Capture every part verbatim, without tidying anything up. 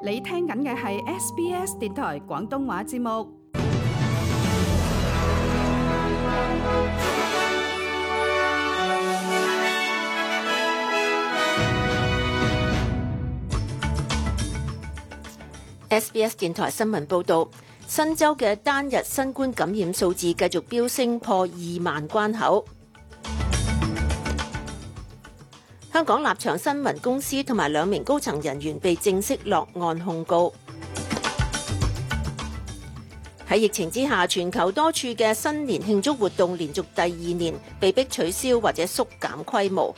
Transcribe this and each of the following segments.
你聽緊嘅係 S B S 電台廣東話節目。 S B S 電台新聞報導，新州嘅單日新冠感染數字繼續飆升破二萬關口。香港立場新聞公司同埋兩名高層人員被正式落案控告。喺疫情之下，全球多處嘅新年慶祝活動連續第二年被迫取消或者縮減規模。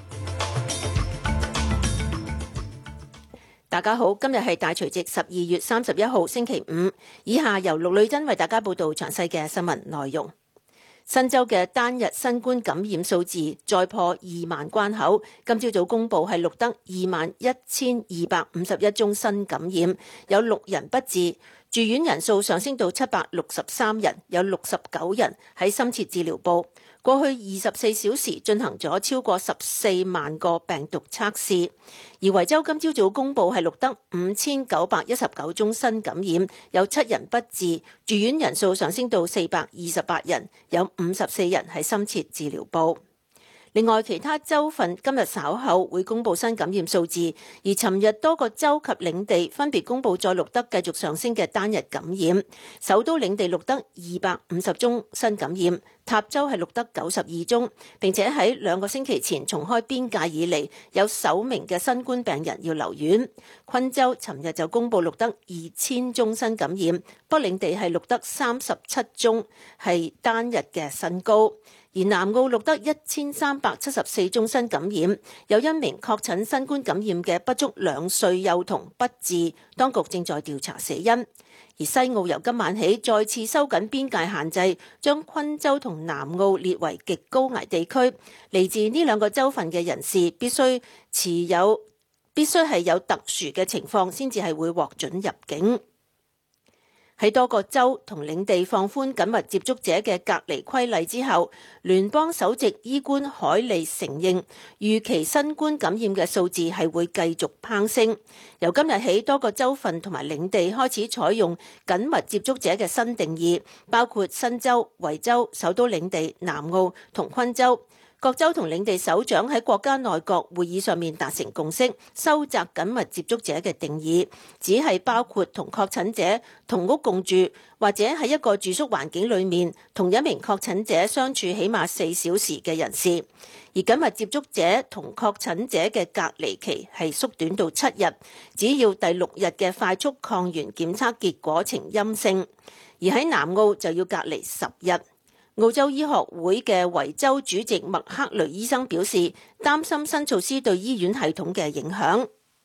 大家好，今日係大除夕十二月三十一號星期五，以下由陸女珍為大家報道詳細嘅新聞內容。新州嘅單日新冠感染數字再破二萬關口，今朝早公布係錄得二萬一千二百五十一宗新感染，有六人不治，住院人數上升到七百六十三人，有六十九人喺深切治療部。過去二十四小時進行咗超過十四萬個病毒測試，而維州今朝早公布係錄得五千九百一十九宗新感染，有七人不治，住院人數上升到四百二十八人，有五十四人喺深切治療部。另外，其他州份今日稍後會公布新感染數字，而尋日多個州及領地分別公布再錄得繼續上升嘅單日感染。首都領地錄得二百五十宗新感染，塔州係錄得九十二宗，並且喺兩個星期前重開邊界以嚟，有首名嘅新冠病人要留院。昆州尋日就公布錄得二千宗新感染，北領地係錄得三十七宗，係單日嘅新高。而南澳錄得一千三百七十四宗新感染，有一名確診新冠感染嘅不足兩歲幼童不治，當局正在調查死因。而西澳由今晚起再次收緊邊界限制，將昆州同南澳列為極高危地區，嚟自呢兩個州份嘅人士必須持有必須係有特殊嘅情況先至係會獲准入境。喺多個州同領地放寬緊密接觸者嘅隔離規例之後，聯邦首席醫官海利承認，預期新冠感染嘅數字係會繼續攀升。由今日起，多個州份同埋領地開始採用緊密接觸者嘅新定義，包括新州、維州、首都領地、南澳同昆州。各州同領地首長喺國家內閣會議上面達成共識，收窄緊密接觸者嘅定義，只係包括同確診者同屋共住，或者喺一個住宿環境裡面同一名確診者相處起碼四小時嘅人士。而緊密接觸者同確診者嘅隔離期係縮短到七日，只要第六日嘅快速抗原檢測結果呈陰性。而喺南澳就要隔離十日。澳洲醫學會嘅維州主席麥克雷醫生表示，擔心新措施對醫院系統嘅影響。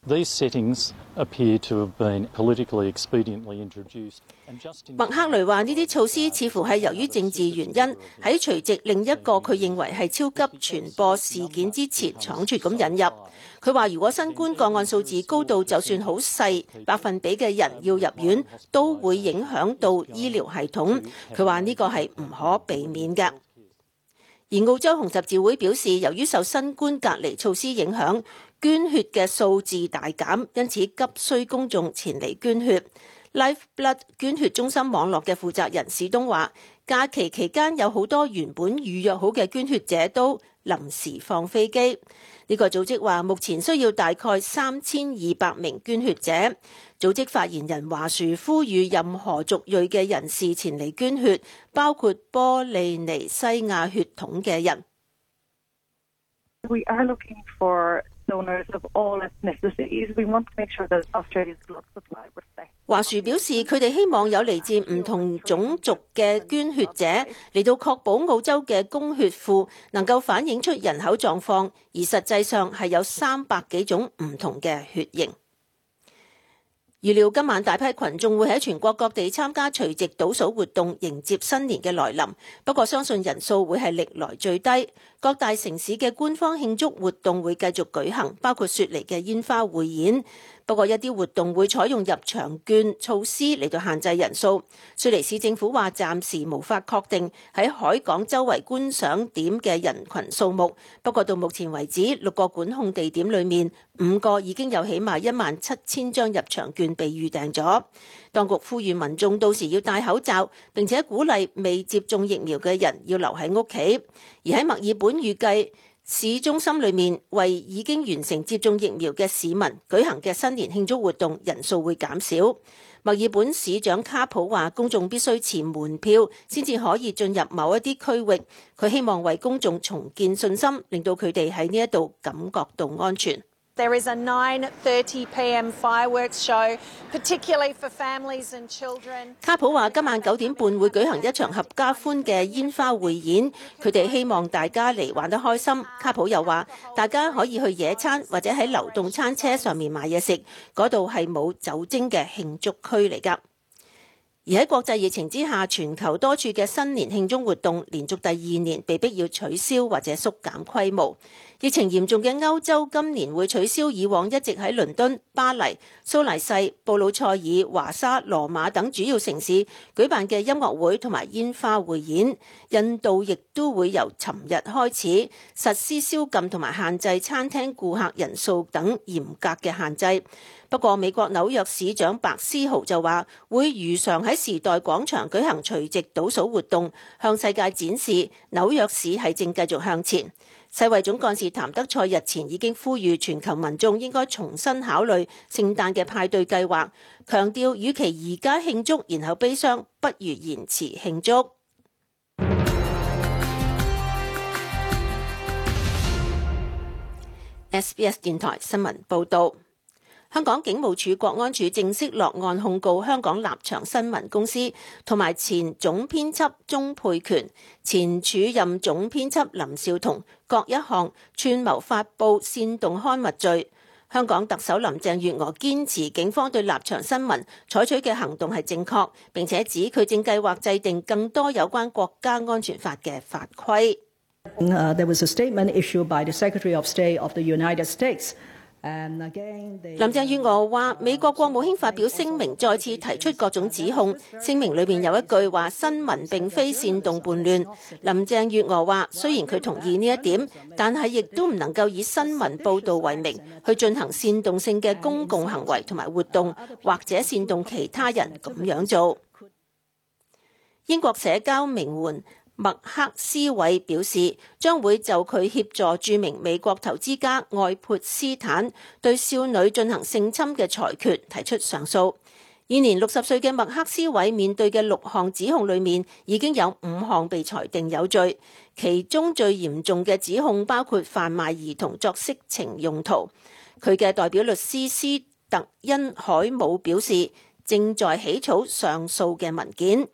麥克雷話：呢啲措施似乎係由於政治原因，喺除夕另一個佢認為係超級傳播事件之前倉促咁引入。佢話：如果新冠個案數字高到就算好細百分比嘅人要入院，都會影響到醫療系統。佢話呢個係唔可避免嘅。而澳洲紅十字會表示，由於受新冠隔離措施影響，捐血嘅數字大減，因此急需公眾前嚟捐血。Lifeblood 捐血中心網絡嘅負責人史東話，假期期間有好多原本預約好嘅捐血者都臨時放飛機。呢個組織話，目前需要大概三千二百名捐血者。組織發言人華樹呼籲任何族裔嘅人士前嚟捐血，包括波利尼西亞血統嘅人。 We are looking for donors of all ethnicities. We want to make sure that Australia's blood supply respects. 華樹表示，佢哋希望有嚟自唔同種族嘅捐血者嚟到確保澳洲嘅供血庫能夠反映出人口狀況，而實際上係有三百幾種唔同嘅血型。預料今晚大批群眾會喺全國各地參加除夕倒數活動，迎接新年嘅來臨。不過相信人數會係歷來最低。各大城市嘅官方慶祝活動會繼續舉行，包括雪梨嘅煙花匯演。 不過一啲活動會採用入場券措施嚟到限制人數。蘇黎世政府話暫時無法確定喺海港周圍觀賞點嘅人群數目，不過到目前為止，六個管控地點裏面五個已經有起碼一萬七千張入場券被預訂咗。當局呼籲民眾到時要戴口罩，並且鼓勵未接種疫苗嘅人要留喺屋企。而喺墨爾本預計市中心裏面為已經完成接種疫苗嘅市民舉行嘅新年慶祝活動人數會減少。墨爾本市長卡普話，公眾必須持門票先至可以進入某一啲區域。佢希望為公眾重建信心，令到佢哋喺呢一度感覺到安全。 There is a nine thirty p m fireworks show, particularly for families and children. 卡普話：今晚九點半會舉行一場合家歡嘅煙花匯演，佢哋希望大家嚟玩得開心。卡普又話：大家可以去野餐或者喺流動餐車上面買嘢食，嗰度係冇酒精嘅慶祝區嚟㗎。而喺國際疫情之下，全球多處嘅新年慶祝活動連續第二年被迫要取消或者縮減規模。疫情嚴重嘅歐洲今年會取消以往一直喺倫敦、巴黎、蘇黎世、布魯塞爾、華沙、羅馬等主要城市舉辦嘅音樂會同埋煙花匯演。印度亦都會由尋日開始實施宵禁同埋限制餐廳顧客人數等嚴格嘅限制。不過，美國紐約市長白思豪就話會如常喺時代廣場舉行除夕倒數活動，向世界展示紐約市係正繼續向前。世衛總幹事譚德塞日前已經呼籲全球民眾應該重新考慮聖誕嘅派對計劃，強調與其而家慶祝然後悲傷，不如延遲慶祝。S B S 電台新聞報導。香港警務處國安處正式落案控告香港立場新聞公司同埋前總編輯鍾沛權、前署任總編輯林紹桐各一項串謀發布煽動刊物罪。香港特首林鄭月娥堅持警方對立場新聞採取嘅行動係正確，並且指佢正計劃制定更多有關國家安全法嘅法規。 Uh, there was a statement issued by the Secretary of State of the United States. 林鄭月娥話：美國國務卿發表聲明，再次提出各種指控。聲明裏面有一句話：新聞並非煽動叛亂。林鄭月娥話：雖然佢同意呢一點，但係亦都唔能夠以新聞報導為名去進行煽動性嘅公共行為同埋活動，或者煽動其他人咁樣做。英國社交名媛麥克斯韋表示，將會就佢協助著名美國投資家愛潑斯坦對少女進行性侵嘅裁決提出上訴。現年六十歲嘅麥克斯韋面對嘅六項指控裏面，已經有五項被裁定有罪，其中最嚴重嘅指控包括販賣兒童作色情用途。佢嘅代表律師斯特恩海姆表示，正在起草上訴嘅文件。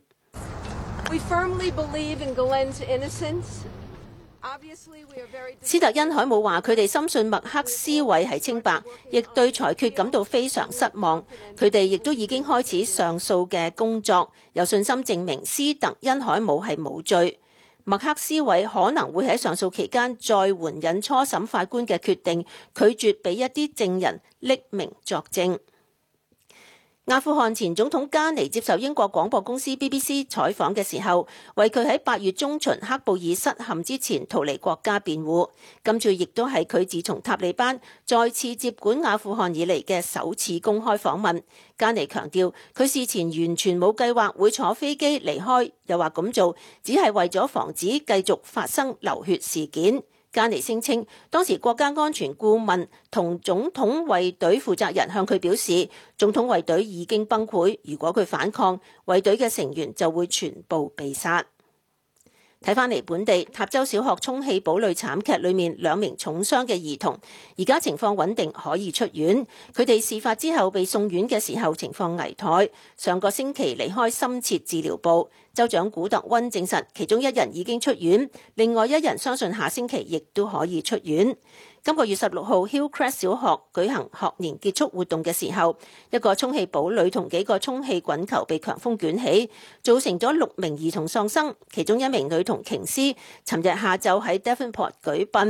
斯特恩海姆話：佢哋深信麥克斯韋係清白，亦對裁決感到非常失望。佢哋亦都已經開始上訴嘅工作，有信心證明斯特恩海姆係無罪。麥克斯韋可能會喺上訴期間再援引初審法官嘅決定，拒絕俾一啲證人匿名作證。阿富汗前總統加尼接受英國廣播公司 B B C 採訪嘅時候，為佢喺八月中旬喀布爾失陷之前逃離國家辯護。今次亦都係佢自從塔利班再次接管阿富汗以嚟嘅首次公開訪問。加尼強調，佢事前完全冇計劃會坐飛機離開，又話咁做只係為咗防止繼續發生流血事件。加尼聲稱，當時國家安全顧問同總統衛隊負責人向佢表示，總統衛隊已經崩潰，如果佢反抗，衛隊嘅成員就會全部被殺。睇返嚟本地，塔州小學充氣堡壘慘劇裏面兩名重傷嘅兒童，而家情況穩定，可以出院。佢哋事發之後被送院嘅時候情況危殆，上個星期離開深切治療部。州長古特溫證實，其中一人已經出院，另外一人相信下星期亦都可以出院。今個月十六號 Hillcrest 小學舉行學年結束活動嘅時候，一個充氣堡壘同幾個充氣滾球被強風捲起，造成咗六名兒童喪生，其中一名女童瓊斯尋日下晝喺 Devonport 舉殯。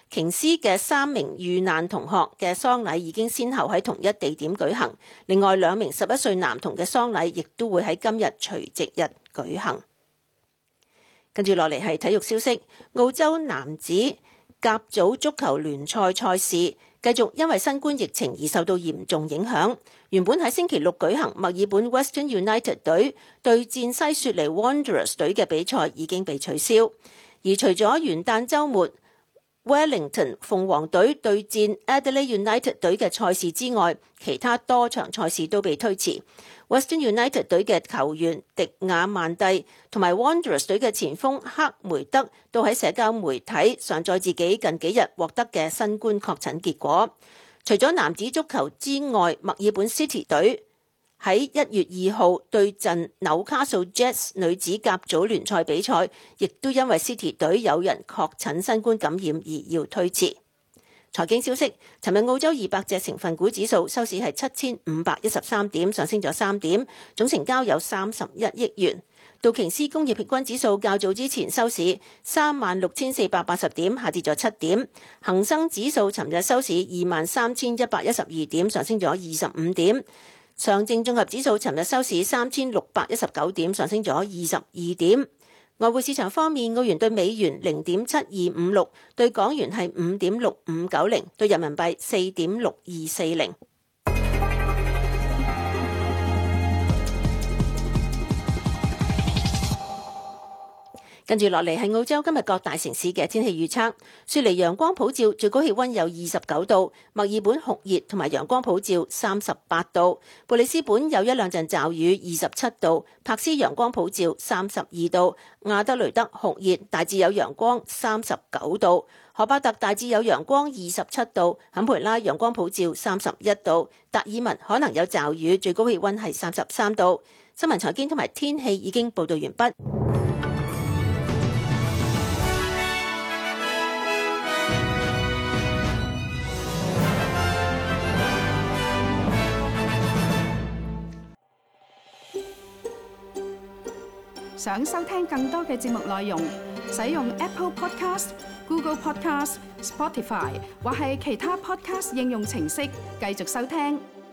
瓊斯嘅三名遇難同學嘅喪禮已經先後喺同一地點舉行，另外兩名十一歲男童嘅喪禮亦都會喺今日除夕日舉行。跟住落嚟係體育消息，澳洲男子甲組足球聯賽賽事繼續因為新冠疫情而受到嚴重影響。原本喺星期六舉行墨爾本 Western United 隊對戰西雪梨 Wanderers 隊嘅比賽已經被取消，而除咗元旦週末Wellington 鳳凰隊對戰 Adelaide United 隊嘅賽事之外，其他多場賽事都被推遲。Western United 隊嘅球員迪亞曼蒂同埋 Wanderers 隊嘅前鋒克梅德都喺社交媒體上載自己近幾日獲得嘅新冠確診結果。除咗男子足球之外，墨爾本 City 隊喺一月二號對陣紐卡素 Jets 女子甲組聯賽比賽，亦都因為 City 隊有人確診新冠感染而要推遲。財經消息，尋日澳洲二百隻成分股指數收市係七千五百一十三點，上升咗三點，總成交有三十一億元。道瓊斯工業平均指數較早之前收市三萬六千四百八十點，下跌咗七點。恒生指數尋日收市二萬三千一百一十二點，上升咗二十五點。上證綜合指數尋日收市三千六百一十九點，上升咗二十二點。外匯市場方面，澳元對美元零點七二五六，對港元係五點六五九零，對人民幣四點六二四零。跟住落嚟係澳洲今日各大城市嘅天氣預測。雪梨陽光普照，最高氣溫有二十九度；墨爾本酷熱同埋陽光普照，三十八度；布里斯本有一兩陣驟雨，二十七度；柏斯陽光普照，三十二度；亞德雷德酷熱，大致有陽光，三十九度；荷巴特大致有陽光，二十七度；坎培拉陽光普照，三十一度；達爾文可能有驟雨，最高氣溫係三十三度。新聞財經同埋天氣已經報道完畢。 想收聽更多嘅節目內容，使用 Apple Podcast、Google Podcast、Spotify 或係其他 Podcast 應用程式繼續收聽。